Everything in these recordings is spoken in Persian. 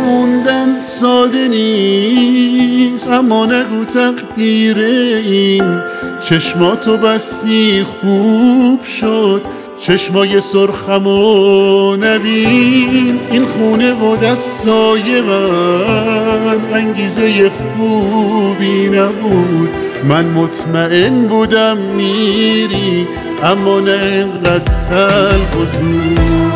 موندن ساده نیست، اما نگو تقدیر این چشماتو بسی خوب شد. چشمای سرخمو نبین، این خونه و دستای من انگیزه خوبی نبود. من مطمئن بودم میری، اما نه اینقدر تلخ و زود.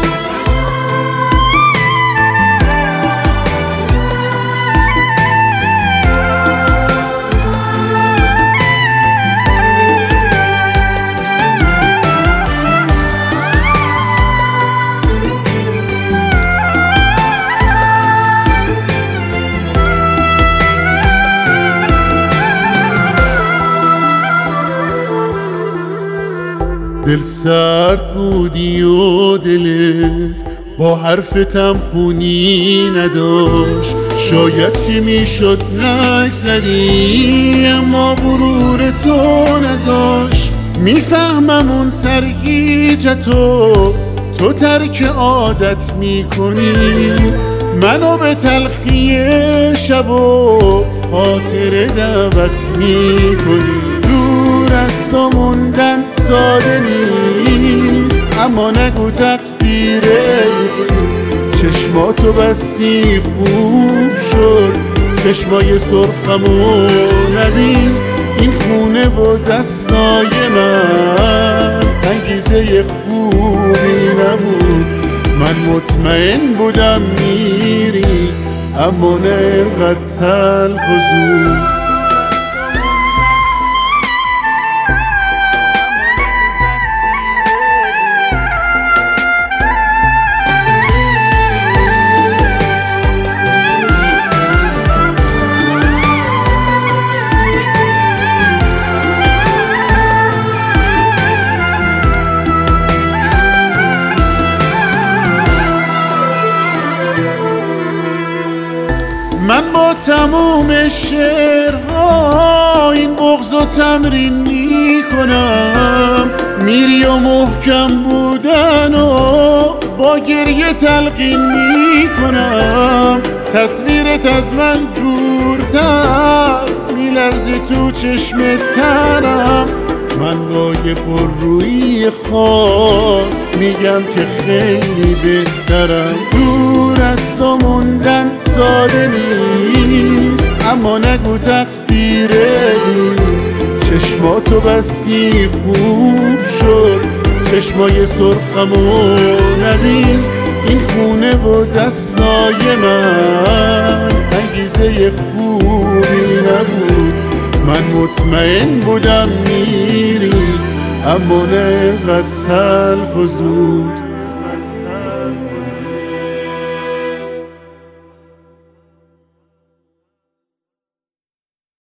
دل سرد بودی و دلت با حرفتم خونی نداشت. شاید که میشد نگذری، اما غرور تو نذاشت. میفهمم اون سرگیجتو تو ترک عادت میکنی، منو به تلخی شب و خاطر دعوت میکنی. دور از تو موندن ساده نیست، اما نگو تقدیره. چشماتو بسی خوب شد، چشمای سرخمو نبین. این خونه و دستای من انگیزه خوبی نبود. من مطمئن بودم میری، اما نه اینقدر تلخ و زود. من با تموم شعرها این بغض و تمرین میکنم. میری و محکم بودن و با گریه تلقین میکنم. تصویرت از من دورتر میلرزی تو چشم ترم. من با یه پررویی خاص میگم که خیلی بهترم. دور از تو موندن ساده نیست، اما نگو تقدیره. چشماتو بسی خوب شد، چشمای سرخمو نبین. این خونه و دستای من انگیزه خوبی نبود. من مطمئن بودم میری، اما نه اینقدر تلخ و زود.